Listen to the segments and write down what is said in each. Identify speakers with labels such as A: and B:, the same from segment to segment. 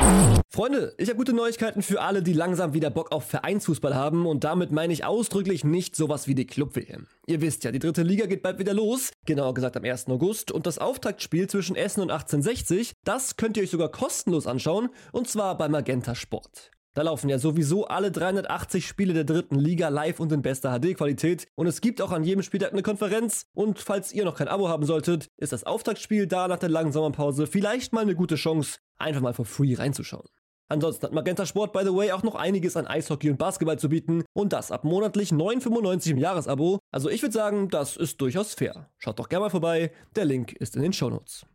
A: Freunde, ich habe gute Neuigkeiten für alle, die langsam wieder Bock auf Vereinsfußball haben und damit meine ich ausdrücklich nicht sowas wie die Club-WM. Ihr wisst ja, die dritte Liga geht bald wieder los, genauer gesagt am 1. August und das Auftaktspiel zwischen Essen und 1860, das könnt ihr euch sogar kostenlos anschauen und zwar bei Magenta Sport. Da laufen ja sowieso alle 380 Spiele der dritten Liga live und in bester HD-Qualität und es gibt auch an jedem Spieltag eine Konferenz und falls ihr noch kein Abo haben solltet, ist das Auftaktspiel da nach der langen Sommerpause vielleicht mal eine gute Chance, einfach mal for free reinzuschauen. Ansonsten hat Magenta Sport, by the way, auch noch einiges an Eishockey und Basketball zu bieten und das ab monatlich 9,95 im Jahresabo. Also ich würde sagen, das ist durchaus fair. Schaut doch gerne mal vorbei, der Link ist in den Shownotes.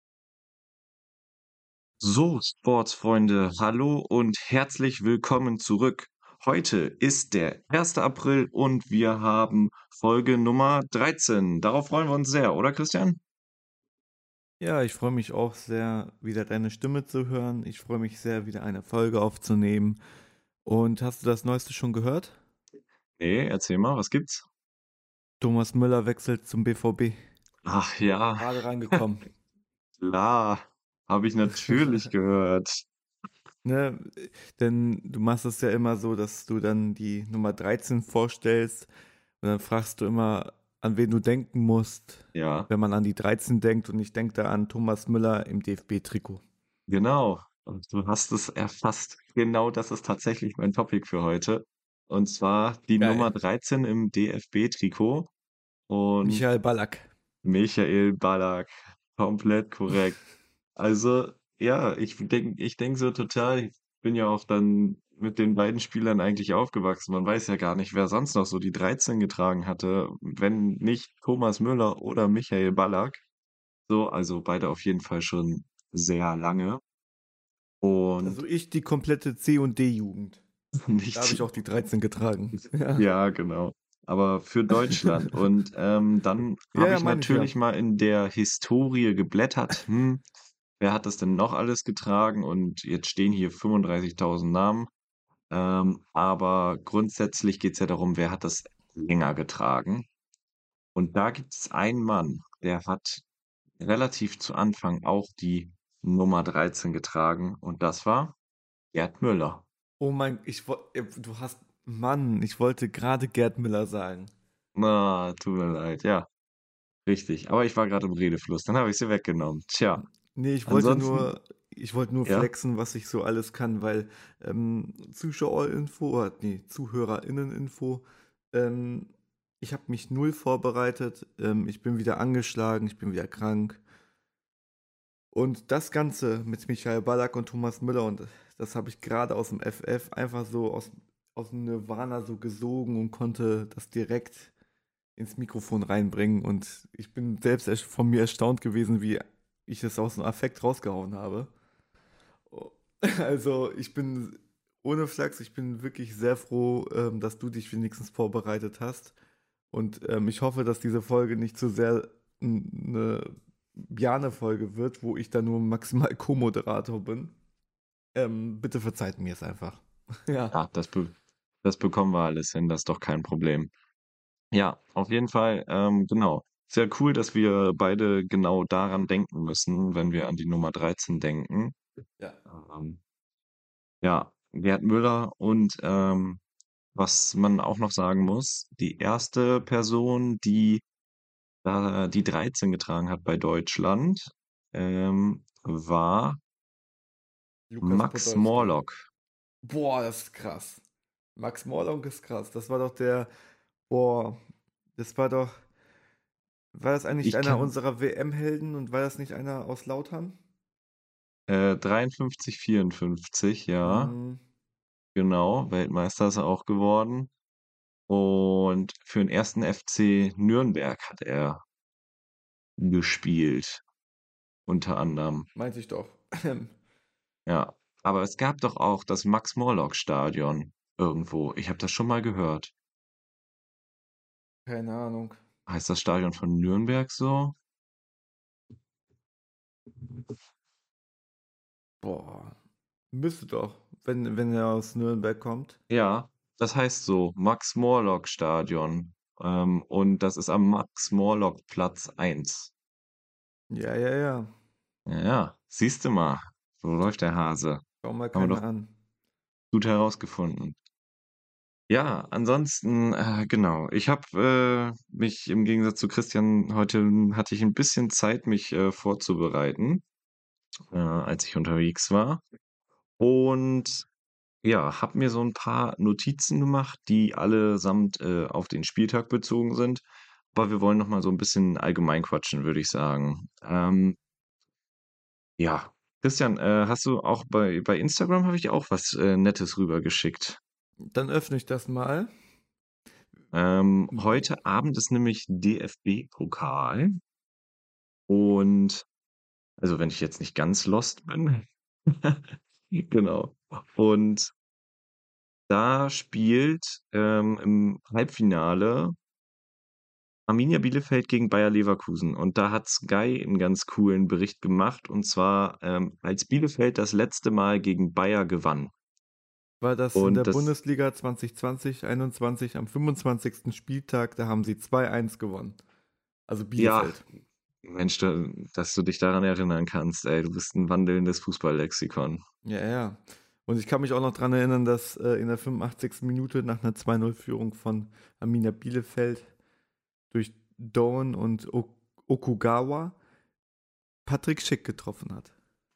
B: So, Sportsfreunde, hallo und herzlich willkommen zurück. Heute ist der 1. April und wir haben Folge Nummer 13. Darauf freuen wir uns sehr, oder Christian?
C: Ja, ich freue mich auch sehr, wieder deine Stimme zu hören. Ich freue mich sehr, wieder eine Folge aufzunehmen. Und hast du das Neueste schon gehört?
B: Nee, erzähl mal, was gibt's?
C: Thomas Müller wechselt zum BVB.
B: Ach ja,
C: Gerade reingekommen.
B: klar, habe ich natürlich gehört.
C: Ne? Denn du machst es ja immer so, dass du dann die Nummer 13 vorstellst und dann fragst du immer, an wen du denken musst,
B: Ja,
C: wenn man an die 13 denkt. Und ich denke da an Thomas Müller im DFB-Trikot.
B: genau. Und du hast es erfasst. Genau das ist tatsächlich mein Topic für heute. Und zwar die Nummer
C: Geil.
B: 13 im DFB-Trikot und
C: Michael Ballack.
B: Michael Ballack. Komplett korrekt. Also, ja, ich denk so total, ich bin ja auch dann mit den beiden Spielern eigentlich aufgewachsen. Man weiß ja gar nicht, wer sonst noch so die 13 getragen hatte, wenn nicht Thomas Müller oder Michael Ballack. So, also beide auf jeden Fall schon sehr lange. Und
C: Also ich die komplette C- und D-Jugend. Da habe
B: nicht,
C: ich auch die 13 getragen. Ja,
B: ja, genau. Aber für Deutschland. Und dann
C: ja,
B: habe
C: ja
B: ich
C: meine ich ja.
B: natürlich mal in der Historie geblättert. Wer hat das denn noch alles getragen? Und jetzt stehen hier 35.000 Namen. Aber grundsätzlich geht es ja darum, wer hat das länger getragen. Und da gibt es einen Mann, der hat relativ zu Anfang auch die Nummer 13 getragen. Und das war Gerd Müller.
C: Oh mein, Mann, ich wollte gerade Gerd Müller sagen.
B: Na, tut mir leid, ja, richtig. Aber ich war gerade im Redefluss, dann habe ich sie weggenommen. Tja,
C: Nee,
B: ansonsten,
C: ich wollte nur
B: ja,
C: flexen, was ich so alles kann, weil Zuschauerinfo, oder nee, ZuhörerInneninfo, ähm, ich habe mich null vorbereitet, ich bin wieder angeschlagen, ich bin wieder krank. Und das Ganze mit Michael Ballack und Thomas Müller, und das habe ich gerade aus dem FF einfach so aus dem Nirvana so gesogen und konnte das direkt ins Mikrofon reinbringen. Und ich bin selbst von mir erstaunt gewesen, wie ich es aus dem Affekt rausgehauen habe. Also ich bin ohne Flachs, ich bin wirklich sehr froh, dass du dich wenigstens vorbereitet hast. Und ich hoffe, dass diese Folge nicht zu sehr eine Bjane-Folge wird, wo ich da nur maximal Co-Moderator bin. Bitte verzeiht mir es einfach. Ja.
B: ja, das bekommen wir alles hin, das ist doch kein Problem. Ja, auf jeden Fall, genau. Sehr cool, dass wir beide genau daran denken müssen, wenn wir an die Nummer 13 denken.
C: Ja.
B: Ähm, ja, Gerd Müller und was man auch noch sagen muss, die erste Person, die die 13 getragen hat bei Deutschland, war
C: Lukas
B: Max
C: Podolski.
B: Morlock.
C: Boah, das ist krass. Max Morlock ist krass. Boah, das war das eigentlich
B: Ich
C: einer
B: kann
C: unserer WM-Helden und war das nicht einer aus Lautern?
B: 53, 54, ja,
C: Hm,
B: genau, Weltmeister ist er auch geworden. Und für den ersten FC Nürnberg hat er gespielt, unter anderem.
C: meinte ich doch.
B: Ja, aber es gab doch auch das Max-Morlock-Stadion irgendwo. Ich habe das schon mal gehört.
C: Keine Ahnung.
B: Heißt das Stadion von Nürnberg so?
C: Boah, müsste doch, wenn er aus Nürnberg kommt.
B: Ja, das heißt so, Max-Morlock-Stadion. Und das ist am Max-Morlock-Platz 1.
C: Ja, ja, ja.
B: Ja, siehst du mal, so läuft der Hase.
C: Schau mal
B: Haben wir
C: keiner
B: doch
C: an.
B: gut herausgefunden. Ja, ansonsten, genau. Ich habe mich im Gegensatz zu Christian heute hatte ich ein bisschen Zeit, mich vorzubereiten, als ich unterwegs war. Und ja, habe mir so ein paar Notizen gemacht, die allesamt auf den Spieltag bezogen sind. Aber wir wollen noch mal so ein bisschen allgemein quatschen, würde ich sagen. Ja, Christian, hast du auch bei Instagram habe ich auch was Nettes rübergeschickt.
C: Dann öffne ich das mal.
B: Heute Abend ist nämlich DFB-Pokal und also wenn ich jetzt nicht ganz lost bin. Genau. Und da spielt im Halbfinale Arminia Bielefeld gegen Bayer Leverkusen. Und da hat Sky einen ganz coolen Bericht gemacht. Und zwar, als Bielefeld das letzte Mal gegen Bayer gewann.
C: War das in der
B: Und das,
C: Bundesliga 2020/21 am 25. Spieltag, da haben sie 2-1 gewonnen. Also
B: ja,
C: Bielefeld.
B: Mensch, dass du dich daran erinnern kannst, ey, du bist ein wandelndes Fußballlexikon.
C: Ja, ja. Und ich kann mich auch noch daran erinnern, dass in der 85. Minute nach einer 2-0-Führung von Arminia Bielefeld durch Doan und Okugawa Patrick Schick getroffen hat.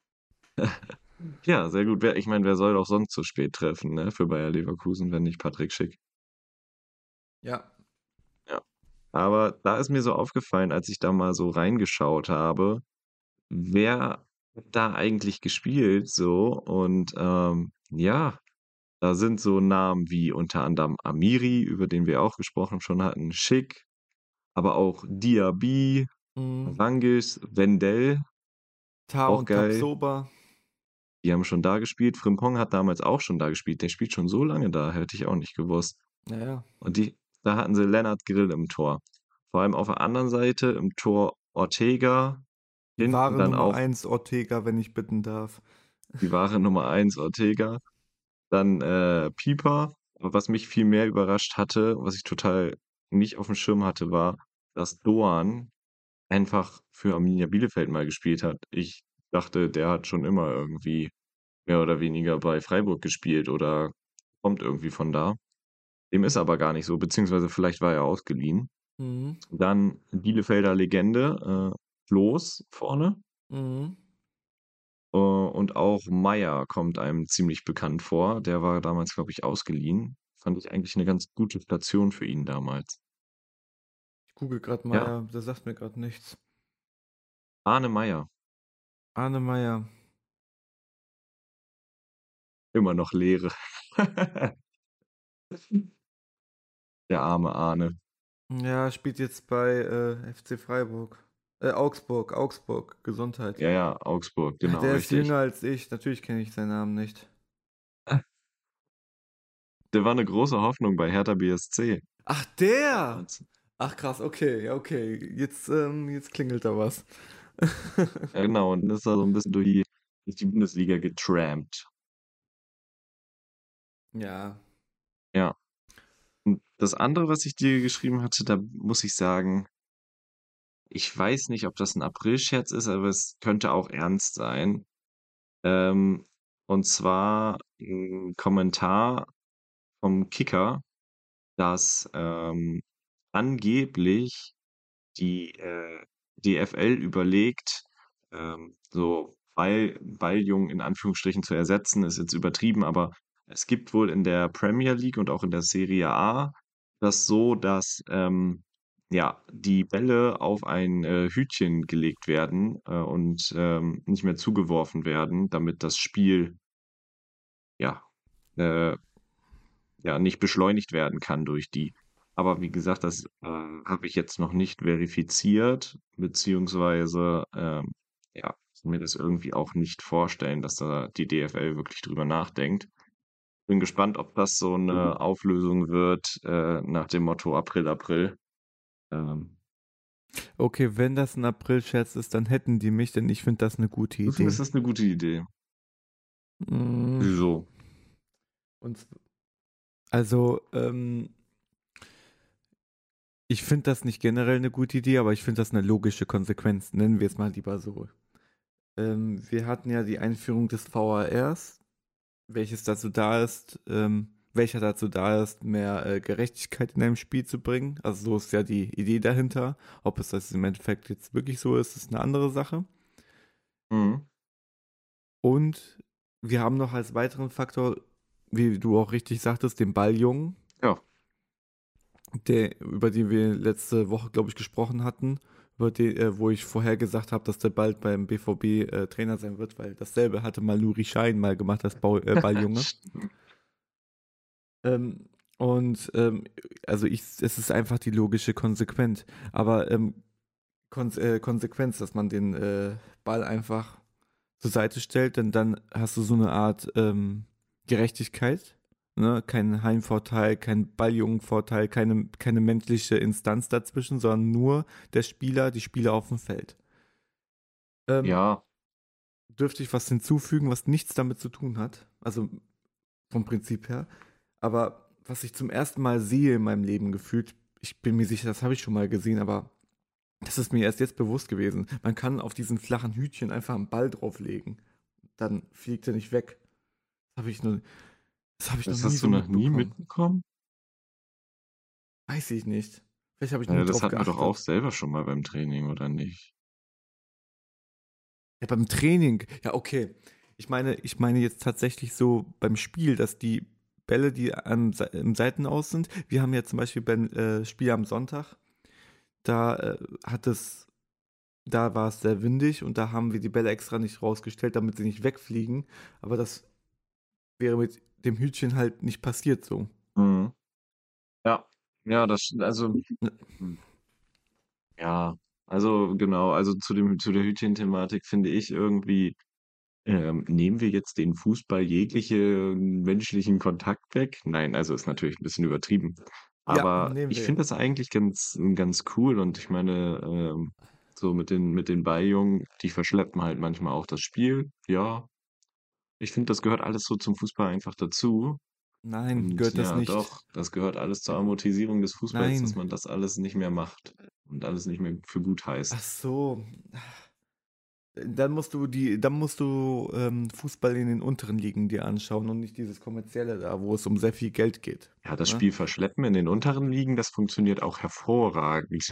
B: Ja, sehr gut. Ich meine, wer soll auch sonst so spät treffen, ne? Für Bayer Leverkusen, wenn nicht Patrick Schick.
C: Ja.
B: Ja. Aber da ist mir so aufgefallen, als ich da mal so reingeschaut habe, wer hat da eigentlich gespielt so und ja, da sind so Namen wie unter anderem Amiri, über den wir auch gesprochen schon hatten, Schick, aber auch Diaby,
C: Mhm.
B: Rangis, Wendell,
C: Ta
B: auch
C: und
B: geil.
C: Tapsoba.
B: Die haben schon da gespielt. Frimpong hat damals auch schon da gespielt. Der spielt schon so lange da, hätte ich auch nicht gewusst.
C: Ja, ja.
B: Und da hatten sie Lennart Grill im Tor. Vor allem auf der anderen Seite im Tor Ortega,
C: Die
B: hinten
C: wahre
B: dann
C: Nummer
B: auch
C: 1 Ortega, wenn ich bitten darf.
B: die wahre Nummer 1 Ortega, dann Pieper. Aber was mich viel mehr überrascht hatte, was ich total nicht auf dem Schirm hatte, war, dass Doan einfach für Arminia Bielefeld mal gespielt hat. Ich dachte, der hat schon immer irgendwie mehr oder weniger bei Freiburg gespielt oder kommt irgendwie von da. Dem ist aber gar nicht so, beziehungsweise vielleicht war er ausgeliehen.
C: Mhm.
B: Dann Bielefelder Legende, Klos vorne.
C: Mhm.
B: Und auch Meier kommt einem ziemlich bekannt vor. Der war damals, glaube ich, ausgeliehen. Fand ich eigentlich eine ganz gute Station für ihn damals.
C: Ich google gerade
B: Ja,
C: mal, das sagt mir gerade nichts.
B: Arne Meier,
C: Arne Meyer.
B: immer noch Leere. Der arme Arne.
C: Ja, spielt jetzt bei FC Freiburg. Augsburg, Gesundheit.
B: Ja, ja, Augsburg,
C: Ja,
B: genau,
C: der ist
B: richtig.
C: jünger als ich. Natürlich kenne ich seinen Namen nicht.
B: Der war eine große Hoffnung bei Hertha BSC
C: Ach, der!
B: damals.
C: Ach krass, okay, ja, okay. Jetzt klingelt da was.
B: Ja, genau, und ist da so ein bisschen durch die Bundesliga getrampt.
C: Ja.
B: Ja. Und das andere, was ich dir geschrieben hatte, da muss ich sagen, ich weiß nicht, ob das ein Aprilscherz ist, aber es könnte auch ernst sein. Ähm, und zwar ein Kommentar vom Kicker, dass angeblich die DFL überlegt, so Balljungen in Anführungsstrichen zu ersetzen, ist jetzt übertrieben, aber es gibt wohl in der Premier League und auch in der Serie A das so, dass ja, die Bälle auf ein Hütchen gelegt werden und nicht mehr zugeworfen werden, damit das Spiel ja, äh, ja nicht beschleunigt werden kann durch die. Aber wie gesagt, das habe ich jetzt noch nicht verifiziert, beziehungsweise ja, kann mir das irgendwie auch nicht vorstellen, dass da die DFL wirklich drüber nachdenkt. Bin gespannt, ob das so eine Auflösung wird nach dem Motto April, April. Ähm,
C: Okay, wenn das ein Aprilscherz ist, dann hätten die mich, denn ich finde das eine gute
B: Du findest
C: Idee.
B: das eine gute Idee.
C: Mm,
B: Wieso?
C: Und also, ich finde das nicht generell eine gute Idee, aber ich finde das eine logische Konsequenz. Nennen wir es mal lieber so. Wir hatten ja die Einführung des VARs. welcher dazu da ist, mehr Gerechtigkeit in einem Spiel zu bringen. Also so ist ja die Idee dahinter. Ob es das im Endeffekt jetzt wirklich so ist, ist eine andere Sache.
B: Mhm.
C: Und wir haben noch als weiteren Faktor, wie du auch richtig sagtest, den Balljungen,
B: Ja.
C: über den wir letzte Woche, glaube ich, gesprochen hatten, wo ich vorher gesagt habe, dass der bald beim BVB Trainer sein wird, weil dasselbe hatte mal Nuri Sahin mal gemacht als Balljunge. Ähm, und also es ist einfach die logische Konsequenz. Aber Konsequenz, dass man den Ball einfach zur Seite stellt, denn dann hast du so eine Art Gerechtigkeit. Ne? Kein Heimvorteil, kein Balljungenvorteil, keine menschliche Instanz dazwischen, sondern nur der Spieler, die Spieler auf dem Feld.
B: Ja,
C: Dürfte ich was hinzufügen, was nichts damit zu tun hat? Also vom Prinzip her. Aber was ich zum ersten Mal sehe in meinem Leben gefühlt, ich bin mir sicher, das habe ich schon mal gesehen, aber das ist mir erst jetzt bewusst gewesen. Man kann auf diesen flachen Hütchen einfach einen Ball drauflegen. Dann fliegt er nicht weg. Das habe ich noch, das habe ich noch
B: das
C: nie
B: hast du
C: so
B: noch nie
C: mitbekommen.
B: mitbekommen?
C: Weiß ich nicht. Vielleicht habe ich
B: Ja,
C: nie
B: das
C: drauf
B: hatten wir doch auch
C: geachtet.
B: selber schon mal beim Training, oder nicht?
C: Ja, beim Training. Ja, okay. Ich meine jetzt tatsächlich so beim Spiel, dass die Bälle, die im Seitenaus sind, wir haben ja zum Beispiel beim Spiel am Sonntag, da da war es sehr windig und da haben wir die Bälle extra nicht rausgestellt, damit sie nicht wegfliegen. Aber das wäre mit dem Hütchen halt nicht passiert so.
B: Mhm. Ja, ja, also, hm, ja, also genau, also zu der Hütchen-Thematik finde ich irgendwie, nehmen wir jetzt den Fußball jegliche menschlichen Kontakt weg? Nein, also ist natürlich ein bisschen übertrieben.
C: Ja,
B: Aber
C: nehmen
B: ich
C: wir.
B: finde das eigentlich ganz cool und ich meine, so mit den Balljungen, die verschleppen halt manchmal auch das Spiel. Ja, ich finde, das gehört alles so zum Fußball einfach dazu.
C: Nein,
B: Und
C: gehört das
B: ja,
C: nicht.
B: doch, das gehört alles zur Amortisierung des Fußballs, dass
C: Nein.
B: man das alles nicht mehr macht und alles nicht mehr für gut
C: Ach
B: heißt.
C: so. Dann musst du Fußball in den unteren Ligen dir anschauen und nicht dieses kommerzielle da, wo es um sehr viel Geld geht.
B: Ja, das
C: Ne?
B: Spiel Verschleppen in den unteren Ligen, das funktioniert auch hervorragend.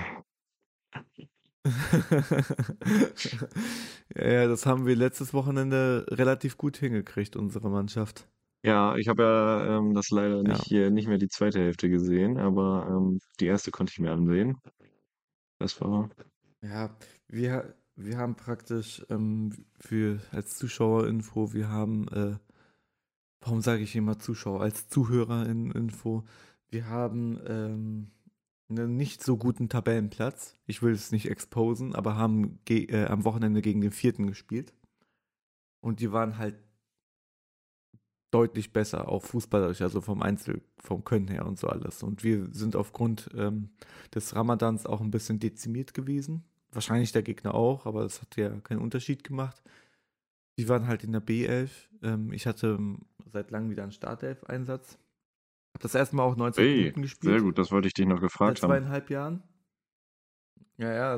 C: Ja, ja, das haben wir letztes Wochenende relativ gut hingekriegt, unsere Mannschaft.
B: Ja, ich habe ja das leider
C: Ja,
B: nicht mehr die zweite Hälfte gesehen, aber die erste konnte ich mir ansehen. Das war.
C: ja, wir haben praktisch als Zuschauerinfo, warum sage ich immer Zuschauer, als Zuhörerinfo, wir haben einen nicht so guten Tabellenplatz. Ich will es nicht exposen, aber haben am Wochenende gegen den vierten gespielt. Und die waren halt deutlich besser, auch fußballerisch, also vom Können her und so alles. Und wir sind aufgrund des Ramadans auch ein bisschen dezimiert gewesen. Wahrscheinlich der Gegner auch, aber es hat ja keinen Unterschied gemacht. Die waren halt in der B11. Ich hatte seit langem wieder einen Startelf-Einsatz. Habe das erste Mal auch 90
B: Hey,
C: Minuten
B: sehr
C: gespielt,
B: gut, das wollte ich dich noch
C: seit
B: gefragt haben.
C: 2,5 Jahren. Ja, ja,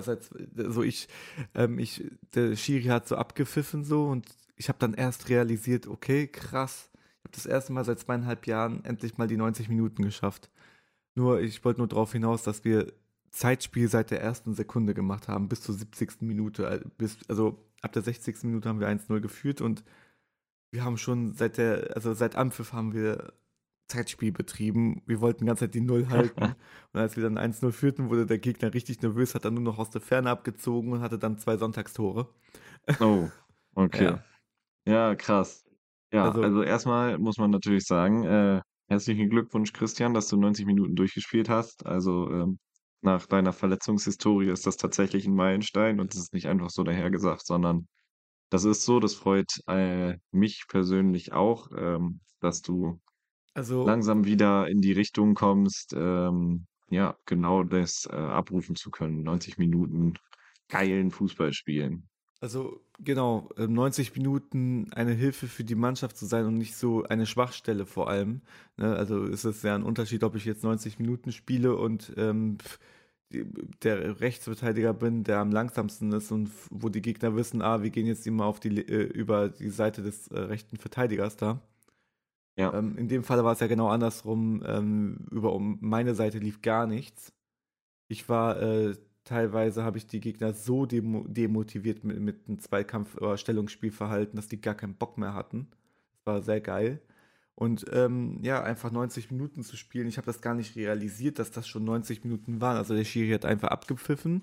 C: der Schiri hat so abgepfiffen so und ich habe dann erst realisiert, okay, krass, ich habe das erste Mal seit 2,5 Jahren endlich mal die 90 Minuten geschafft. Ich wollte nur darauf hinaus, dass wir Zeitspiel seit der ersten Sekunde gemacht haben, bis zur 70. Minute. Also ab der 60. Minute haben wir 1:0 geführt und wir haben schon seit Anpfiff haben wir Zeitspiel betrieben. Wir wollten die ganze Zeit die Null halten. Und als wir dann 1:0 führten, wurde der Gegner richtig nervös, hat dann nur noch aus der Ferne abgezogen und hatte dann 2 Sonntagstore.
B: Oh, okay.
C: Ja,
B: Ja, krass. Ja,
C: also,
B: also erstmal muss man natürlich sagen, herzlichen Glückwunsch, Christian, dass du 90 Minuten durchgespielt hast. Also nach deiner Verletzungshistorie ist das tatsächlich ein Meilenstein und es ist nicht einfach so dahergesagt, sondern das ist so, das freut mich persönlich auch, dass du
C: also,
B: langsam wieder in die Richtung kommst, ja, genau das abrufen zu können. 90 Minuten geilen Fußball spielen.
C: genau, 90 Minuten eine Hilfe für die Mannschaft zu sein und nicht so eine Schwachstelle vor allem. Ne? Also ist es ja ein Unterschied, ob ich jetzt 90 Minuten spiele und der Rechtsverteidiger bin, der am langsamsten ist und wo die Gegner wissen, wir gehen jetzt immer über die Seite des rechten Verteidigers da.
B: Ja.
C: In dem Fall war es ja genau andersrum. Um meine Seite lief gar nichts. Ich war, teilweise habe ich die Gegner so demotiviert mit einem Zweikampf- oder Stellungsspielverhalten, dass die gar keinen Bock mehr hatten. Das war sehr geil. Und ja, einfach 90 Minuten zu spielen, ich habe das gar nicht realisiert, dass das schon 90 Minuten waren. Also der Schiri hat einfach abgepfiffen.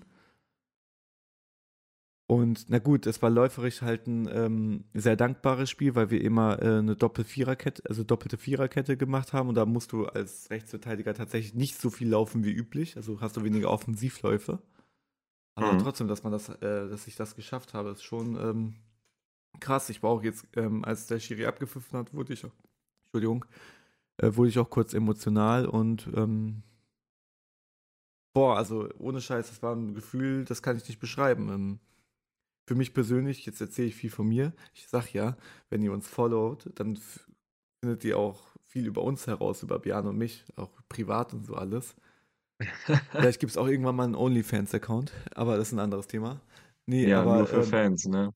C: Und na gut, es war läuferisch halt ein sehr dankbares Spiel, weil wir immer eine Doppel-Viererkette, also doppelte Viererkette gemacht haben. Und da musst du als Rechtsverteidiger tatsächlich nicht so viel laufen wie üblich. Also hast du weniger Offensivläufe. Aber
B: Mhm.
C: trotzdem, dass ich das geschafft habe, ist schon krass. Ich war auch jetzt, als der Schiri abgepfiffen hat, Entschuldigung, wurde ich auch kurz emotional und boah, also ohne Scheiß, das war ein Gefühl, das kann ich nicht beschreiben. Für mich persönlich, jetzt erzähle ich viel von mir. Ich sag ja, wenn ihr uns followt, dann findet ihr auch viel über uns heraus, über Björn und mich, auch privat und so alles. Vielleicht gibt es auch irgendwann mal einen OnlyFans-Account, aber das ist ein anderes Thema. Nee,
B: Ja, nur
C: aber
B: für Fans, ne?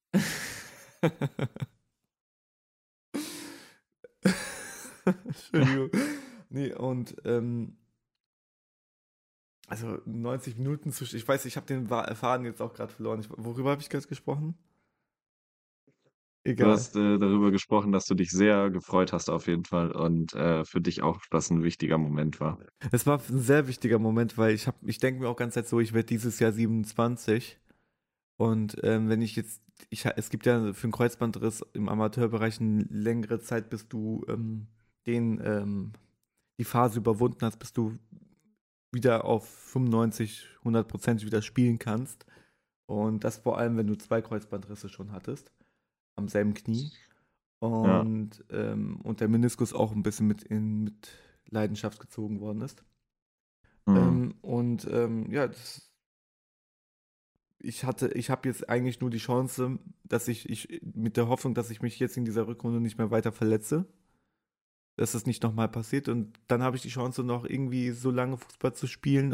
C: Entschuldigung. Nee, und also 90 Minuten ich weiß, ich habe den Faden jetzt auch gerade verloren. Worüber habe ich gerade gesprochen?
B: Du
C: Egal.
B: hast darüber gesprochen, dass du dich sehr gefreut hast auf jeden Fall und für dich auch das ein wichtiger Moment war.
C: Es war ein sehr wichtiger Moment, weil ich denke mir auch ganz Zeit so, ich werde dieses Jahr 27 und wenn ich jetzt, es gibt ja für einen Kreuzbandriss im Amateurbereich eine längere Zeit, bis du den, die Phase überwunden hast, bis du wieder auf 95, 100% wieder spielen kannst. Und das vor allem, wenn du zwei Kreuzbandrisse schon hattest, am selben Knie.
B: Ja.
C: Und der Meniskus auch ein bisschen mit Leidenschaft gezogen worden ist.
B: Mhm.
C: Ja, ich habe jetzt eigentlich nur die Chance, dass ich mit der Hoffnung, dass ich mich jetzt in dieser Rückrunde nicht mehr weiter verletze, dass das nicht nochmal passiert. Und dann habe ich die Chance, noch irgendwie so lange Fußball zu spielen,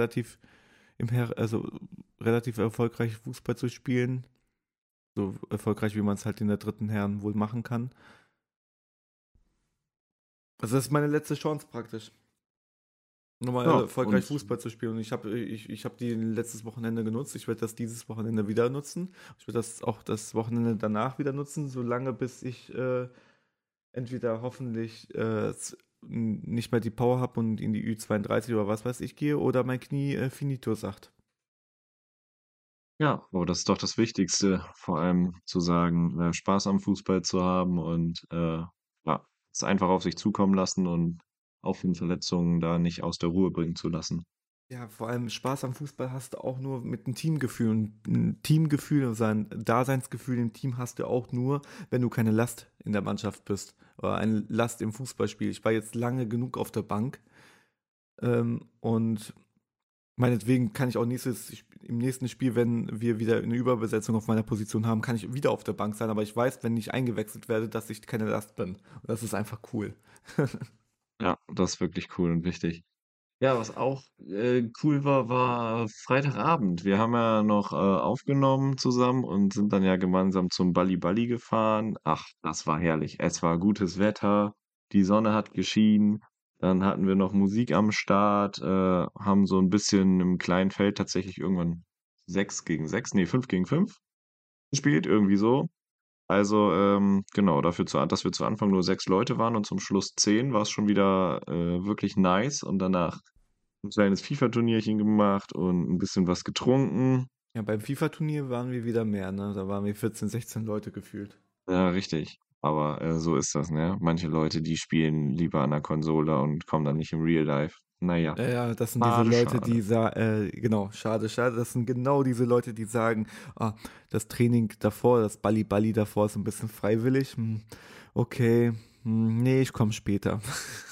C: also relativ erfolgreich Fußball zu spielen. So erfolgreich, wie man es halt in der dritten Herren wohl machen kann. Also das ist meine letzte Chance praktisch, nochmal
B: Ja,
C: erfolgreich
B: und
C: Fußball zu spielen. Und ich hab die letztes Wochenende genutzt. Ich werde das dieses Wochenende wieder nutzen. Ich werde das auch das Wochenende danach wieder nutzen, solange bis ich entweder hoffentlich nicht mehr die Power habe und in die Ü32 oder was weiß ich gehe oder mein Knie finito sagt.
B: ja, aber das ist doch das Wichtigste, vor allem zu sagen, Spaß am Fußball zu haben und ja, es einfach auf sich zukommen lassen und auch von Verletzungen da nicht aus der Ruhe bringen zu lassen.
C: Ja, vor allem Spaß am Fußball hast du auch nur mit einem Teamgefühl. Und ein Teamgefühl, also ein Daseinsgefühl im Team hast du auch nur, wenn du keine Last in der Mannschaft bist. Oder eine Last im Fußballspiel. Ich war jetzt lange genug auf der Bank. Und meinetwegen kann ich auch im nächsten Spiel, wenn wir wieder eine Überbesetzung auf meiner Position haben, kann ich wieder auf der Bank sein. Aber ich weiß, wenn ich eingewechselt werde, dass ich keine Last bin. Und das ist einfach cool.
B: Ja, das ist wirklich cool und wichtig. Ja, was auch cool war, war Freitagabend. Wir haben ja noch aufgenommen zusammen und sind dann ja gemeinsam zum Balli Balli gefahren. Ach, das war herrlich. Es war gutes Wetter, die Sonne hat geschienen. Dann hatten wir noch Musik am Start, haben so ein bisschen im kleinen Feld tatsächlich irgendwann 6 gegen 6, nee, 5 gegen 5 gespielt, irgendwie so. Also, genau, dass wir zu Anfang nur 6 Leute waren und zum Schluss 10, war es schon wieder wirklich nice. Und danach ein kleines FIFA-Turnierchen gemacht und ein bisschen was getrunken.
C: Ja, beim FIFA-Turnier waren wir wieder mehr, ne? Da waren wir 14, 16 Leute gefühlt.
B: Ja, richtig. Aber so ist das, ne? Manche Leute, die spielen lieber an der Konsole und kommen dann nicht im Real Life. Na ja,
C: Ja, ja, das sind diese
B: schade,
C: Leute,
B: schade.
C: die sagen, genau, schade, schade, das sind genau diese Leute, die sagen, ah, das Training davor, das Balli-Balli davor ist ein bisschen freiwillig. Okay, nee, ich komme später.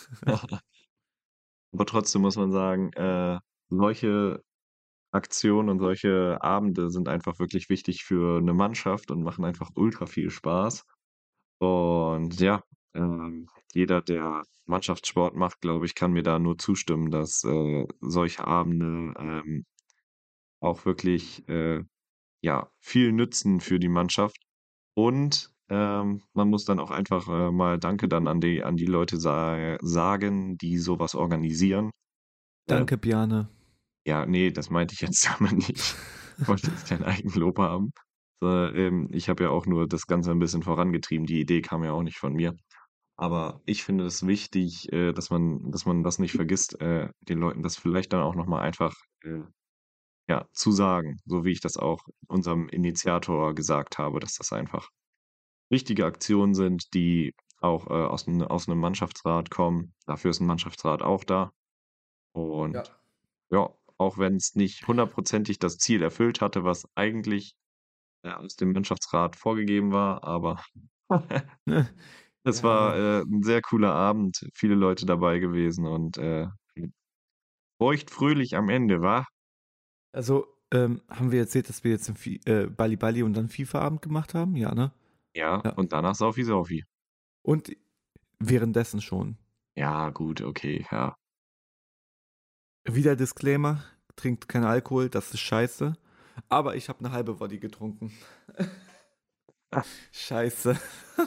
B: Aber trotzdem muss man sagen, solche Aktionen und solche Abende sind einfach wirklich wichtig für eine Mannschaft und machen einfach ultra viel Spaß. Und ja, jeder, der Mannschaftssport macht, glaube ich, kann mir da nur zustimmen, dass solche Abende auch wirklich ja, viel nützen für die Mannschaft und Man muss dann auch einfach mal Danke dann an die Leute sagen, die sowas organisieren. Äh,
C: Danke, Bjarne.
B: ja, nee, das meinte ich jetzt damit nicht. Ich wollte jetzt kein Eigenlob haben. Ich habe ja auch nur das Ganze ein bisschen vorangetrieben. Die Idee kam ja auch nicht von mir. Aber ich finde es wichtig, dass man das nicht vergisst, den Leuten das vielleicht dann auch noch mal einfach, ja, zu sagen, so wie ich das auch unserem Initiator gesagt habe, dass das einfach wichtige Aktionen sind, die auch, aus 'nem Mannschaftsrat kommen. Dafür ist 'n Mannschaftsrat auch da.
C: Ja.
B: Und ja, auch wenn's nicht hundertprozentig das Ziel erfüllt hatte, was eigentlich, aus dem Mannschaftsrat vorgegeben war, aber es war,
C: Ja,
B: 'n sehr cooler Abend, viele Leute dabei gewesen und, feuchtfröhlich am Ende, wa?
C: also haben wir erzählt, dass wir jetzt Bali Bali und dann FIFA-Abend gemacht haben? Ja, ne?
B: Ja,
C: Ja.
B: und danach Saufi Saufi.
C: Und währenddessen schon.
B: Ja, gut, okay, ja.
C: Wieder Disclaimer, trinkt keinen Alkohol, das ist scheiße. Aber ich habe eine halbe Woddy getrunken. Scheiße.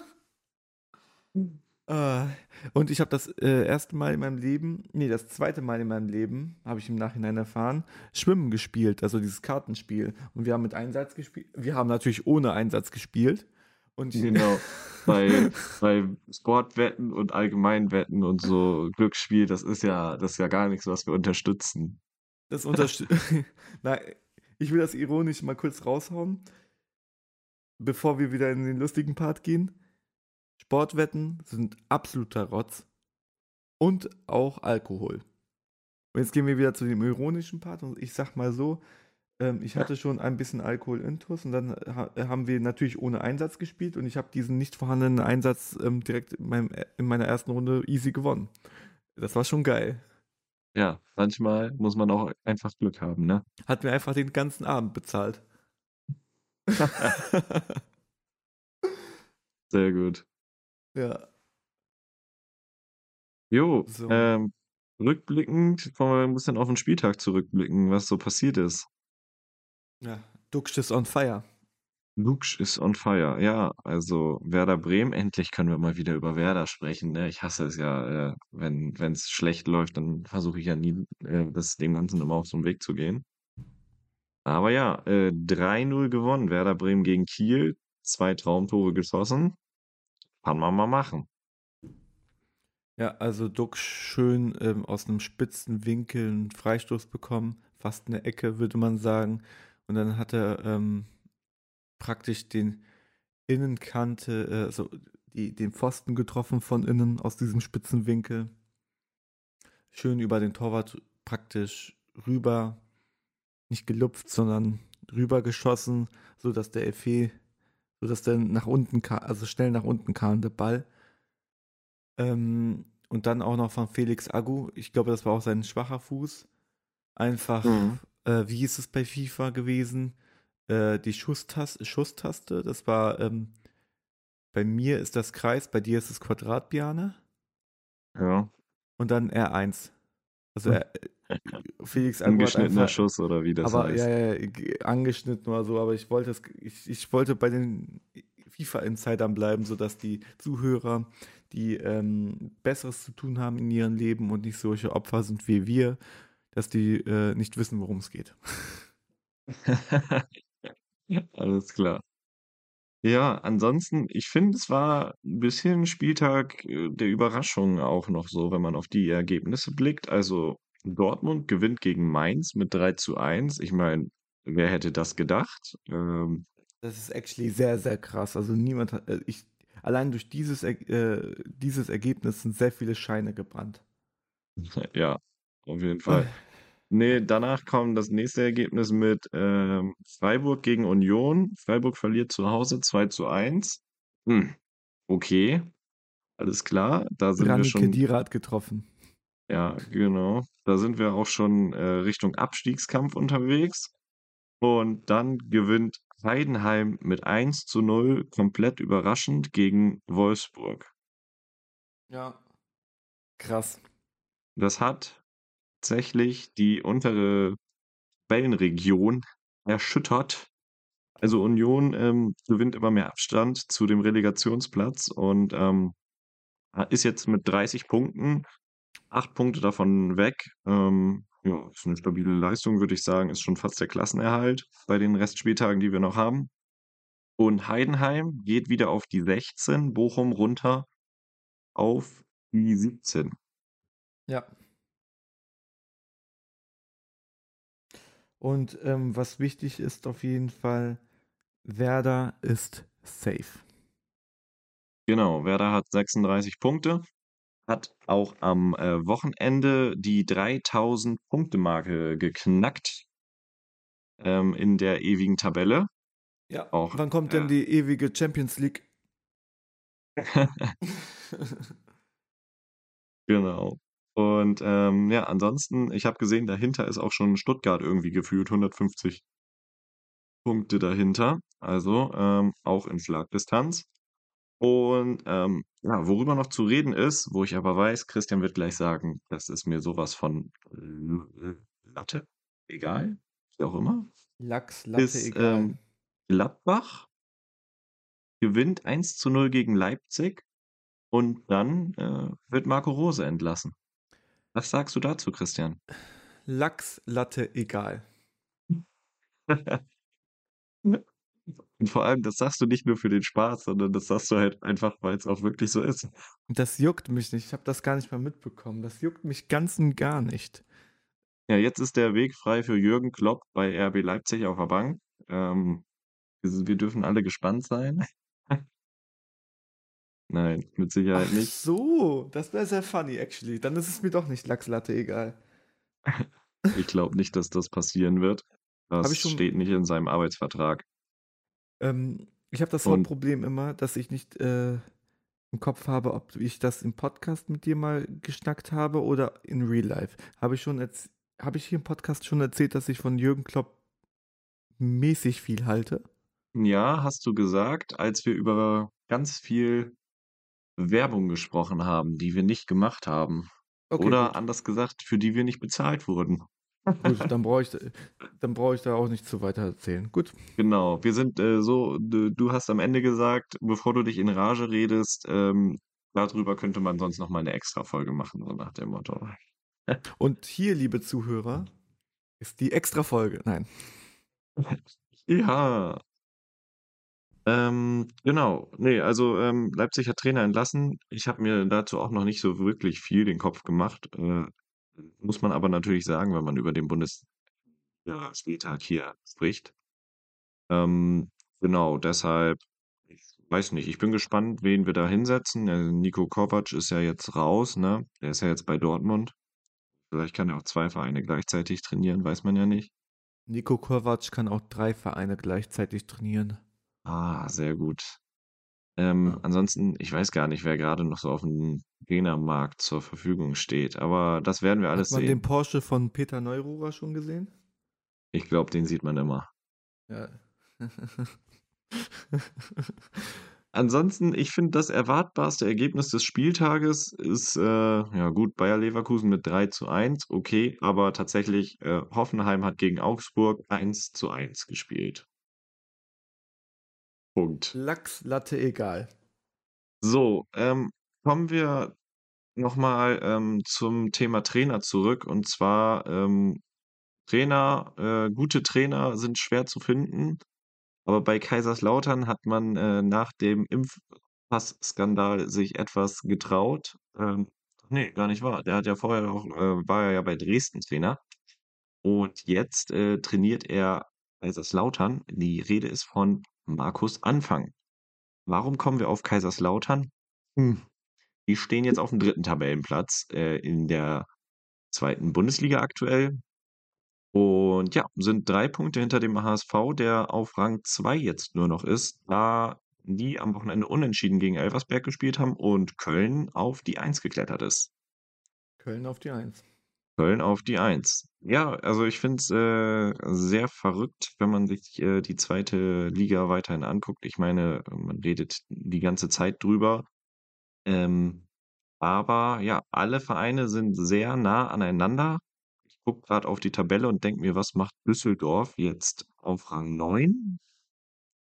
C: Ah, und ich habe das erste Mal in meinem Leben, nee, das zweite Mal in meinem Leben, habe ich im Nachhinein erfahren, Schwimmen gespielt, also dieses Kartenspiel. Und wir haben mit Einsatz gespielt. Wir haben natürlich ohne Einsatz gespielt. Und ich,
B: Genau. Bei Sportwetten und Allgemeinwetten und so Glücksspiel, das ist ja gar nichts, was wir unterstützen.
C: das unterstützt. Nein, ich will das ironisch mal kurz raushauen, bevor wir wieder in den lustigen Part gehen. Sportwetten sind absoluter Rotz und auch Alkohol. Und jetzt gehen wir wieder zu dem ironischen Part und ich sag mal so, ich hatte schon ein bisschen Alkohol intus und dann haben wir natürlich ohne Einsatz gespielt und ich habe diesen nicht vorhandenen Einsatz direkt in meiner ersten Runde easy gewonnen. Das war schon geil.
B: Ja, manchmal muss man auch einfach Glück haben, ne?
C: Hat mir einfach den ganzen Abend bezahlt.
B: Sehr gut.
C: Ja,
B: Jo,
C: so.
B: rückblickend wollen wir ein bisschen auf den Spieltag zurückblicken, was so passiert ist.
C: Ja, Duxch ist on fire.
B: Lux ist on fire. Ja, also Werder Bremen, endlich können wir mal wieder über Werder sprechen, ne? Ich hasse es ja, wenn's schlecht läuft, dann versuche ich ja nie, dem Ganzen immer aus dem Weg zu gehen. Aber ja, 3:0 gewonnen, Werder Bremen gegen Kiel, 2 Traumtore geschossen. Kann man mal machen.
C: Ja, also Duxch schön aus einem spitzen Winkel einen Freistoß bekommen, fast eine Ecke, würde man sagen. Und dann hat er praktisch den Innenkante, also den Pfosten getroffen von innen aus diesem spitzen Winkel. Schön über den Torwart praktisch rüber, nicht gelupft, sondern rüber geschossen, sodass der Elfé, sodass der nach unten kam, also schnell nach unten kam, der Ball. Und dann auch noch von Felix Agu. Ich glaube, das war auch sein schwacher Fuß. Einfach,
B: Mhm.
C: wie hieß es bei FIFA gewesen? Die Schusstaste. Das war, bei mir ist das Kreis, bei dir ist es Quadrat, Bjarne.
B: Ja.
C: Und dann R1. Also Felix Agu hat
B: Ungeschnittener
C: einfach,
B: Schuss oder wie das
C: aber ja,
B: heißt.
C: ja, angeschnitten oder so, aber ich wollte bei den FIFA-Insidern bleiben, sodass die Zuhörer, die Besseres zu tun haben in ihrem Leben und nicht solche Opfer sind wie wir, dass die nicht wissen, worum es geht.
B: Alles klar. Ja, ansonsten, ich finde, es war ein bisschen Spieltag, der Überraschung auch noch so, wenn man auf die Ergebnisse blickt. Also, Dortmund gewinnt gegen Mainz mit 3:1. Ich meine, wer hätte das gedacht?
C: Das ist actually sehr, sehr krass. Also niemand hat, allein durch dieses Ergebnis sind sehr viele Scheine gebrannt.
B: Ja, auf jeden Fall. Ne, danach kommt das nächste Ergebnis mit, Freiburg gegen Union. Freiburg verliert zu Hause 2:1. Hm, okay, alles klar. Da sind wir
C: Rani
B: schon,
C: Khedira hat getroffen.
B: ja, genau. Da sind wir auch schon, Richtung Abstiegskampf unterwegs. Und dann gewinnt Heidenheim mit 1:0 komplett überraschend gegen Wolfsburg.
C: Ja. Krass.
B: Das hat tatsächlich die untere Tabellenregion erschüttert. Also Union gewinnt immer mehr Abstand zu dem Relegationsplatz und ist jetzt mit 30 Punkten, 8 Punkte davon weg. Ja, ist eine stabile Leistung, würde ich sagen. Ist schon fast der Klassenerhalt bei den Restspieltagen, die wir noch haben. Und Heidenheim geht wieder auf die 16, Bochum runter auf die 17.
C: Ja. Und was wichtig ist auf jeden Fall, Werder ist safe.
B: Genau, Werder hat 36 Punkte, hat auch am Wochenende die 3000-Punkte-Marke geknackt in der ewigen Tabelle.
C: Ja.
B: Auch
C: Wann kommt denn die ewige Champions League?
B: genau. Und ja, ansonsten, ich habe gesehen, dahinter ist auch schon Stuttgart irgendwie gefühlt 150 Punkte dahinter, also auch in Schlagdistanz. Und ja, worüber noch zu reden ist, wo ich aber weiß, Christian wird gleich sagen, das ist mir sowas von Latte, egal, wie auch immer,
C: Lachs, Latte,
B: ist
C: egal.
B: Gladbach gewinnt 1:0 gegen Leipzig und dann wird Marco Rose entlassen. Was sagst du dazu, Christian?
C: Lachs, Latte, egal.
B: Und vor allem, das sagst du nicht nur für den Spaß, sondern das sagst du halt einfach, weil es auch wirklich so ist.
C: Das juckt mich nicht. Ich habe das gar nicht mal mitbekommen. Das juckt mich ganz und gar nicht.
B: Ja, jetzt ist der Weg frei für Jürgen Klopp bei RB Leipzig auf der Bank. Wir dürfen alle gespannt sein. Nein, mit Sicherheit
C: Ach
B: nicht.
C: so, das wäre sehr funny, actually. Dann ist es mir doch nicht Lachs, Latte, egal.
B: Ich glaube nicht, dass das passieren wird.
C: Habe
B: Das
C: ich schon.
B: steht nicht in seinem Arbeitsvertrag.
C: Ich habe das
B: Und
C: Hauptproblem immer, dass ich nicht im Kopf habe, ob ich das im Podcast mit dir mal geschnackt habe oder in Real Life. Habe ich hier im Podcast schon erzählt, dass ich von Jürgen Klopp mäßig viel halte?
B: ja, hast du gesagt, als wir über ganz viel Werbung gesprochen haben, die wir nicht gemacht haben.
C: Okay,
B: Oder
C: gut.
B: anders gesagt, für die wir nicht bezahlt wurden.
C: Gut, dann brauche ich da auch nicht zu weiter erzählen. Gut.
B: Genau, wir sind du hast am Ende gesagt, bevor du dich in Rage redest, darüber könnte man sonst noch mal eine Extra-Folge machen, so nach dem Motto.
C: Und hier, liebe Zuhörer, ist die Extra-Folge. Nein.
B: Ja, genau. Ne, also, Leipzig hat Trainer entlassen. Ich habe mir dazu auch noch nicht so wirklich viel den Kopf gemacht. Muss man aber natürlich sagen, wenn man über den Bundesliga-Spieltag hier spricht. Ähm, genau, deshalb, ich weiß nicht, ich bin gespannt, wen wir da hinsetzen. Niko Kovac ist ja jetzt raus, ne? Der ist ja jetzt bei Dortmund. Vielleicht kann er auch 2 Vereine gleichzeitig trainieren, weiß man ja nicht.
C: Niko Kovac kann auch 3 Vereine gleichzeitig trainieren.
B: Ah, sehr gut.
C: Ja.
B: Ansonsten, ich weiß gar nicht, wer gerade noch so auf dem Trainermarkt zur Verfügung steht, aber das werden wir
C: Hat
B: alles
C: man den
B: sehen.
C: Porsche von Peter Neururer schon gesehen?
B: Ich glaube, den sieht man immer.
C: Ja.
B: Ansonsten, ich finde, das erwartbarste Ergebnis des Spieltages ist, ja gut, Bayer Leverkusen mit 3:1, okay, aber tatsächlich, Hoffenheim hat gegen Augsburg 1:1 gespielt. Punkt.
C: Lachs, Latte, egal.
B: So, kommen wir noch mal zum Thema Trainer zurück. Und zwar, gute Trainer sind schwer zu finden. Aber bei Kaiserslautern hat man nach dem Impfpass-Skandal sich etwas getraut. Ne, gar nicht wahr. Der hat ja vorher auch, war er ja bei Dresden Trainer. Und jetzt trainiert er Kaiserslautern. Die Rede ist von Markus Anfang. Warum kommen wir auf Kaiserslautern? Hm. Die stehen jetzt auf dem dritten Tabellenplatz in der zweiten Bundesliga aktuell. Und ja, sind 3 Punkte hinter dem HSV, der auf Rang 2 jetzt nur noch ist, da die am Wochenende unentschieden gegen Elversberg gespielt haben und Köln auf die 1 geklettert ist.
C: Köln auf die 1.
B: Köln auf die 1. Ja, also ich finde es sehr verrückt, wenn man sich die zweite Liga weiterhin anguckt. Ich meine, man redet die ganze Zeit drüber. Ähm, aber ja, alle Vereine sind sehr nah aneinander. Ich gucke gerade auf die Tabelle und denke mir, was macht Düsseldorf jetzt auf Rang 9?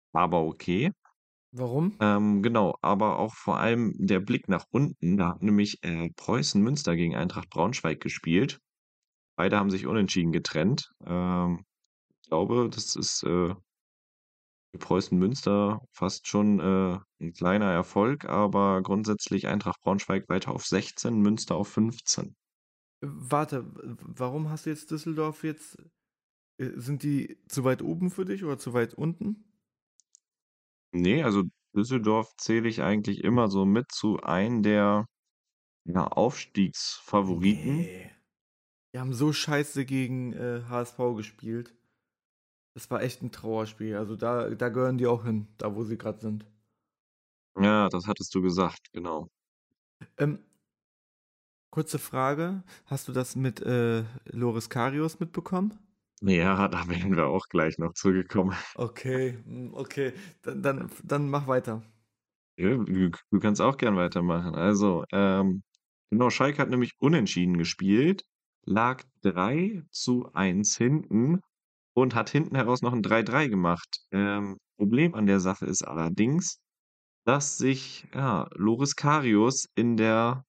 B: aber okay.
C: Warum?
B: Genau, aber auch vor allem der Blick nach unten, da hat nämlich, Preußen Münster gegen Eintracht Braunschweig gespielt. Beide haben sich unentschieden getrennt. Ich glaube, das ist, für Preußen Münster fast schon, 'n kleiner Erfolg, aber grundsätzlich Eintracht Braunschweig weiter auf 16, Münster auf 15.
C: Warte, warum hast du jetzt Düsseldorf jetzt? Sind die zu weit oben für dich oder zu weit unten?
B: Ne, also Düsseldorf zähle ich eigentlich immer so mit zu einem der, ja, Aufstiegsfavoriten.
C: Nee. Die haben so scheiße gegen HSV gespielt. Das war echt ein Trauerspiel. Also da gehören die auch hin, da wo sie gerade sind.
B: Ja, das hattest du gesagt, genau.
C: Ähm, kurze Frage. Hast du das mit Loris Karius mitbekommen?
B: Ja, da wären wir auch gleich noch zugekommen.
C: Okay, okay. Dann mach weiter.
B: Ja, du kannst auch gern weitermachen. Also, genau, Schalke hat nämlich unentschieden gespielt, lag 3:1 hinten und hat hinten heraus noch 'n 3:3 gemacht. Problem an der Sache ist allerdings, dass sich, ja, Loris Karius in der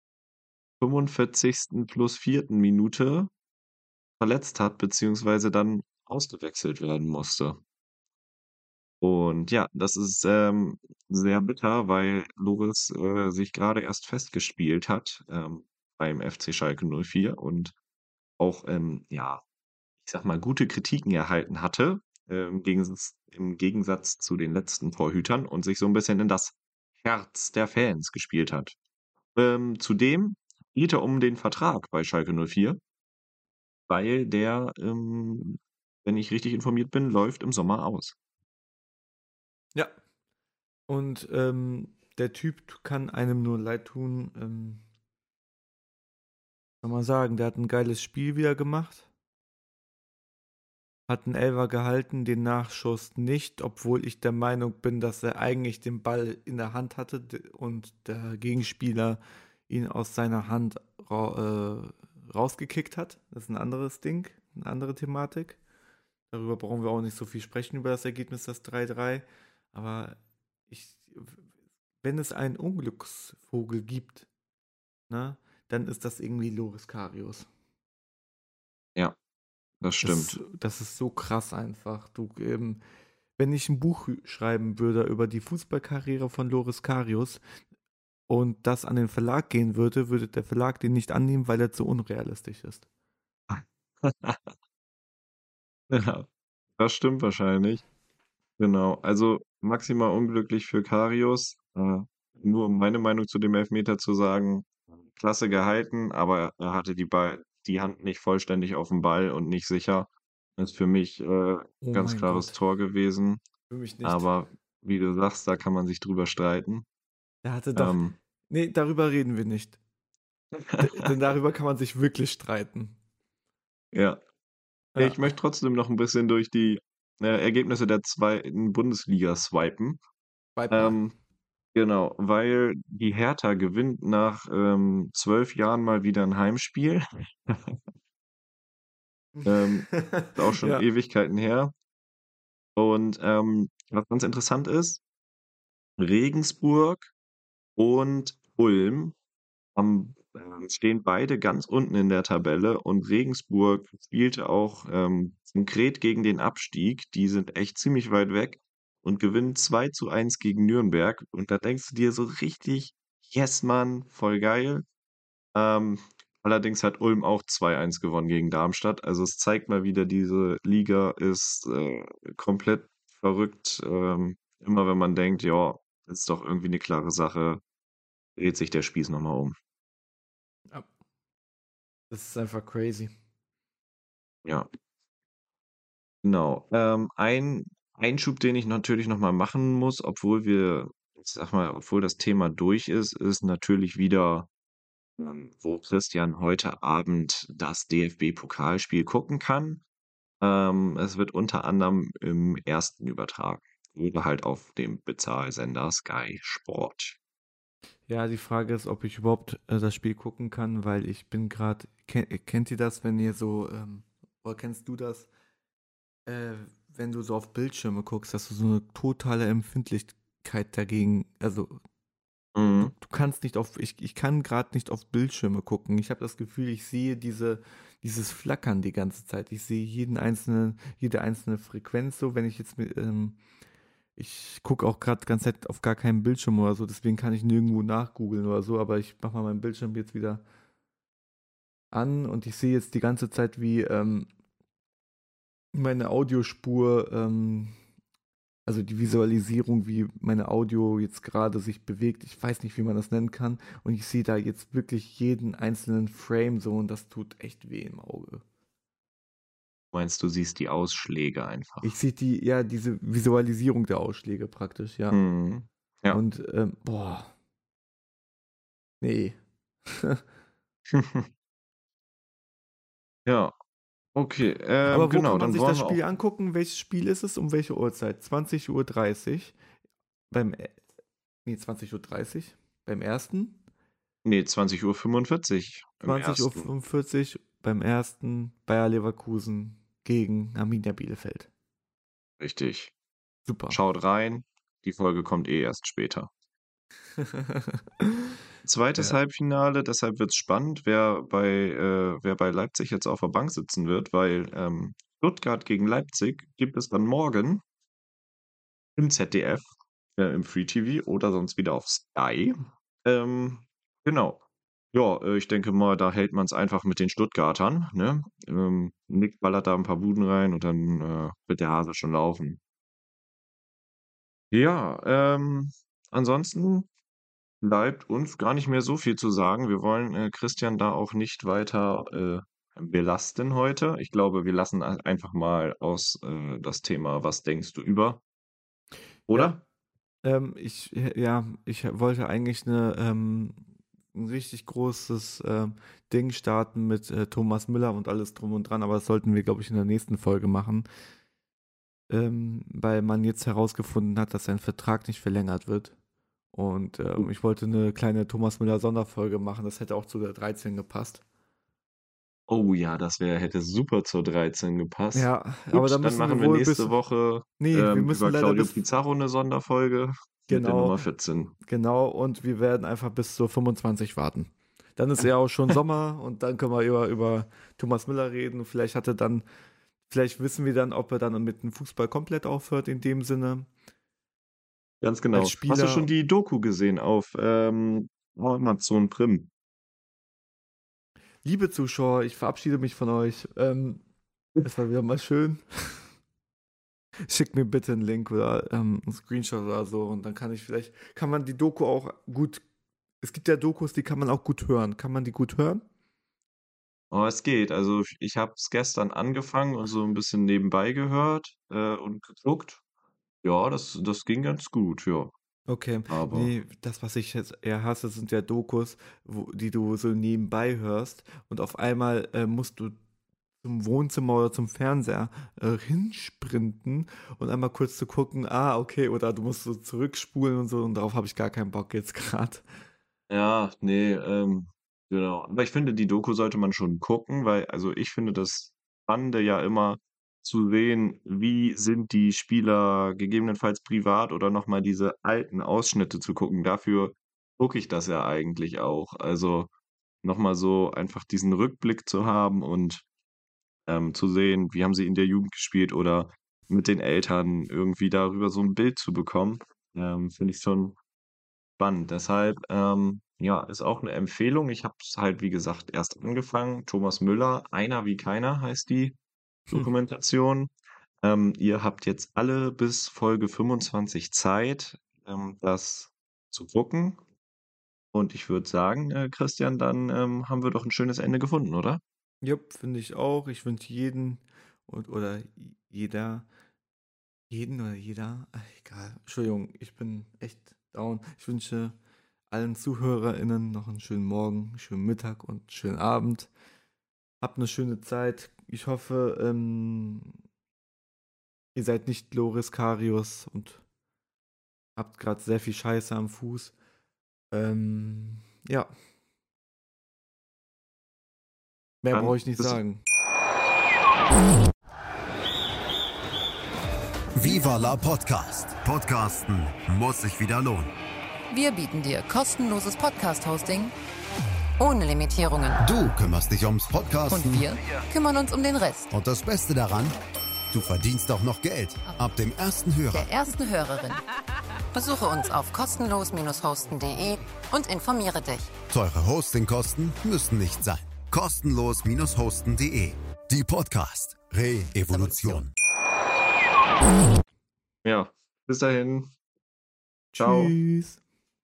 B: 45. plus 4. Minute verletzt hat, beziehungsweise dann ausgewechselt werden musste. Und ja, das ist, sehr bitter, weil Loris, sich grade erst festgespielt hat, beim FC Schalke 04 und auch, ja, ich sage mal, gute Kritiken erhalten hatte, im Gegensatz zu den letzten Torhütern und sich so 'n bisschen in das Herz der Fans gespielt hat. Zudem spielt er um den Vertrag bei Schalke 04, weil der, wenn ich richtig informiert bin, läuft im Sommer aus.
C: Ja. Und der Typ kann einem nur leid tun. Kann man sagen, der hat ein geiles Spiel wieder gemacht. Hat 'n Elfer gehalten, den Nachschuss nicht, obwohl ich der Meinung bin, dass er eigentlich den Ball in der Hand hatte und der Gegenspieler ihn aus seiner Hand rausgekickt hat. Das ist ein anderes Ding, eine andere Thematik. Darüber brauchen wir auch nicht so viel sprechen, über das Ergebnis, das 3:3. Aber ich, wenn es einen Unglücksvogel gibt, ne, dann ist das irgendwie Loris Karius.
B: Ja, das stimmt.
C: Das ist so krass einfach. Wenn ich ein Buch schreiben würde über die Fußballkarriere von Loris Karius und das an den Verlag gehen würde, würde der Verlag den nicht annehmen, weil er zu unrealistisch ist.
B: Ja, das stimmt wahrscheinlich. Genau. Also, maximal unglücklich für Karius. Nur um meine Meinung zu dem Elfmeter zu sagen, klasse gehalten, aber er hatte die Hand nicht vollständig aufm Ball und nicht sicher. Ist für mich,
C: Oh
B: ganz
C: mein
B: klares
C: Gott,
B: Tor gewesen.
C: für mich nicht.
B: Aber wie du sagst, da kann man sich drüber streiten.
C: Er hatte doch.
B: Ähm,
C: Nee, darüber reden wir nicht. Denn darüber kann man sich wirklich streiten.
B: ja.
C: Ja,
B: Ich möchte trotzdem noch 'n bisschen durch die, Ergebnisse der 2. Bundesliga swipen.
C: bleib mal.
B: Ähm, genau, weil die Hertha gewinnt nach, 12 Jahren mal wieder 'n Heimspiel. Ist auch schon
C: Ja.
B: Ewigkeiten her. Und, was ganz interessant ist, Regensburg und Ulm stehen beide ganz unten in der Tabelle und Regensburg spielte auch, konkret gegen den Abstieg. Die sind echt ziemlich weit weg und gewinnen 2:1 gegen Nürnberg. Und da denkst du dir so richtig: „Yes, Mann, voll geil." Ähm, allerdings hat Ulm auch 2:1 gewonnen gegen Darmstadt. Also, es zeigt mal wieder, diese Liga ist, komplett verrückt. Immer wenn man denkt: „Ja, ist doch irgendwie 'ne klare Sache", dreht sich der Spieß noch mal um.
C: Ja, das ist einfach crazy.
B: Ja. Genau. Ein Einschub, den ich natürlich noch mal machen muss, obwohl ich sage mal, obwohl das Thema durch ist natürlich wieder, wo Christian heute Abend das DFB-Pokalspiel gucken kann. Es wird unter anderem im ersten übertragen oder halt auf dem Bezahlsender Sky Sport.
C: Ja, die Frage ist, ob ich überhaupt das Spiel gucken kann, weil ich bin gerade. Kennt ihr das, wenn ihr so, oder kennst du das? Äh, wenn du so auf Bildschirme guckst, hast du so eine totale Empfindlichkeit dagegen. Also
B: Mhm.
C: du kannst nicht ich kann gerade nicht auf Bildschirme gucken. Ich habe das Gefühl, ich sehe dieses Flackern die ganze Zeit. Ich sehe jede einzelne Frequenz so, wenn ich jetzt ich gucke auch gerade die ganze Zeit auf gar keinen Bildschirm oder so, deswegen kann ich nirgendwo nachgoogeln oder so, aber ich mache mal meinen Bildschirm jetzt wieder an und ich sehe jetzt die ganze Zeit, wie meine Audiospur, also die Visualisierung, wie meine Audio jetzt gerade sich bewegt. Ich weiß nicht, wie man das nennen kann. Und ich sehe da jetzt wirklich jeden einzelnen Frame so und das tut echt weh im Auge.
B: Meinst du, siehst die Ausschläge einfach?
C: Ich sehe diese Visualisierung der Ausschläge praktisch, ja.
B: Mhm. Ja.
C: Und, boah, nee.
B: Ja, okay.
C: Aber wo
B: Genau,
C: kann man
B: dann
C: sich
B: wollen
C: das
B: wir auch.
C: Spiel angucken? Welches Spiel ist es? Um welche Uhrzeit? 20:30 Uhr beim, nee, 20:30 Uhr beim ersten.
B: Nee, 20:45 Uhr im
C: 20:45 Uhr
B: ersten.
C: 45 beim ersten Bayer Leverkusen gegen Arminia Bielefeld.
B: Richtig.
C: Super.
B: Schaut rein. Die Folge kommt eh erst später. Zweites
C: Ja.
B: Halbfinale, deshalb wird's spannend, wer bei Leipzig jetzt auf der Bank sitzen wird, weil Stuttgart gegen Leipzig gibt es dann morgen im ZDF, im Free TV oder sonst wieder auf Sky. Ähm, genau. Ja, ich denke mal, da hält man es einfach mit den Stuttgartern, ne? Nick ballert da ein paar Buden rein und dann wird der Hase schon laufen. Ja, ansonsten bleibt uns gar nicht mehr so viel zu sagen. Wir wollen Christian da auch nicht weiter belasten heute. Ich glaube, wir lassen einfach mal aus das Thema, was denkst du über,
C: Ja,
B: oder?
C: ich wollte eigentlich ein richtig großes Ding starten mit Thomas Müller und alles drum und dran, aber das sollten wir, glaube ich, in der nächsten Folge machen, weil man jetzt herausgefunden hat, dass sein Vertrag nicht verlängert wird. Und ich wollte eine kleine Thomas Müller Sonderfolge machen, das hätte auch zu der 13 gepasst.
B: Oh ja, hätte super zur 13 gepasst.
C: Ja, aber da
B: Gut, dann
C: müssen wir
B: machen wir
C: wohl bis,
B: nächste Woche
C: nee, wir müssen
B: über
C: leider
B: Claudio
C: bis,
B: Pizarro eine Sonderfolge mit der
C: genau,
B: Nummer 14.
C: genau, und wir werden einfach bis zur 25 warten. Dann ist ja auch schon Sommer und dann können wir über Thomas Müller reden. Vielleicht wissen wir dann, ob er dann mit dem Fußball komplett aufhört in dem Sinne.
B: Ganz
C: Als
B: genau. Hast du schon
C: Spieler,
B: die Doku gesehen auf Amazon Prim?
C: liebe Zuschauer, ich verabschiede mich von euch. Es war wieder mal schön. Schickt mir bitte einen Link oder einen Screenshot oder so und dann kann man die Doku auch gut, es gibt ja Dokus, die kann man auch gut hören. Kann man die gut hören?
B: Oh, es geht. Also ich habe es gestern angefangen und so ein bisschen nebenbei gehört und geguckt. Ja, das ging ganz gut, ja.
C: Okay,
B: Aber
C: nee, das, was ich jetzt eher hasse, sind ja Dokus, die du so nebenbei hörst und auf einmal musst du zum Wohnzimmer oder zum Fernseher hinsprinten und einmal kurz zu gucken, okay, oder du musst so zurückspulen und so und darauf habe ich gar keinen Bock jetzt gerade.
B: ja, nee, genau. Aber ich finde, die Doku sollte man schon gucken, weil, also ich finde das Spannende ja immer zu sehen, wie sind die Spieler gegebenenfalls privat oder nochmal diese alten Ausschnitte zu gucken. Dafür gucke ich das ja eigentlich auch. Also nochmal so einfach diesen Rückblick zu haben und zu sehen, wie haben sie in der Jugend gespielt oder mit den Eltern irgendwie darüber so ein Bild zu bekommen, finde ich schon spannend. Deshalb, ja, ist auch eine Empfehlung. Ich habe es halt, wie gesagt, erst angefangen. Thomas Müller, Einer wie keiner heißt die
C: Hm.
B: Dokumentation. Ihr habt jetzt alle bis Folge 25 Zeit, das zu gucken. Und ich würde sagen, Christian, dann haben wir doch ein schönes Ende gefunden, oder?
C: Jupp, finde ich auch. Ich wünsche oder jeder, jeden oder jeder, egal, Entschuldigung, ich bin echt down. Ich wünsche allen ZuhörerInnen noch einen schönen Morgen, einen schönen Mittag und einen schönen Abend. Habt eine schöne Zeit. Ich hoffe, ihr seid nicht Loris Karius und habt gerade sehr viel Scheiße am Fuß. Ja, mehr brauche
B: Dann
C: ich nicht
B: bis
C: sagen.
D: Viva la Podcast. Podcasten muss sich wieder lohnen.
E: Wir bieten dir kostenloses Podcast-Hosting ohne Limitierungen.
D: Du kümmerst dich ums Podcasten.
E: Und wir kümmern uns um den Rest.
D: Und das Beste daran, du verdienst auch noch Geld. Ab dem ersten Hörer.
E: Der ersten Hörerin. Besuche uns auf kostenlos-hosten.de und informiere dich.
D: Teure Hostingkosten müssen nicht sein. Kostenlos-hosten.de. Die Podcast Re-Evolution.
B: Ja, bis dahin. Ciao.
C: Tschüss.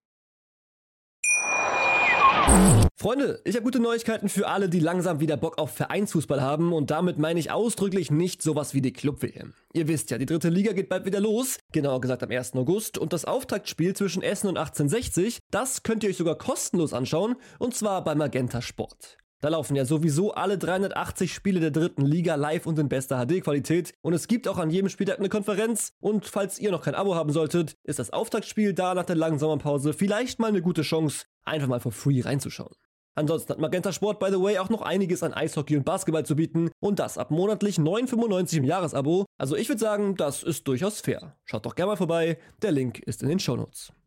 A: Freunde, ich habe gute Neuigkeiten für alle, die langsam wieder Bock auf Vereinsfußball haben und damit meine ich ausdrücklich nicht sowas wie die Club-WM. Ihr wisst ja, die dritte Liga geht bald wieder los, genauer gesagt am 1. August und das Auftaktspiel zwischen Essen und 1860, das könnt ihr euch sogar kostenlos anschauen und zwar bei Magenta Sport. Da laufen ja sowieso alle 380 Spiele der dritten Liga live und in bester HD-Qualität und es gibt auch an jedem Spieltag eine Konferenz und falls ihr noch kein Abo haben solltet, ist das Auftaktspiel da nach der langen Sommerpause vielleicht mal eine gute Chance, einfach mal for free reinzuschauen. Ansonsten hat Magenta Sport, by the way, auch noch einiges an Eishockey und Basketball zu bieten und das ab monatlich 9,95 im Jahresabo. Also ich würde sagen, das ist durchaus fair. Schaut doch gerne mal vorbei, der Link ist in den Shownotes.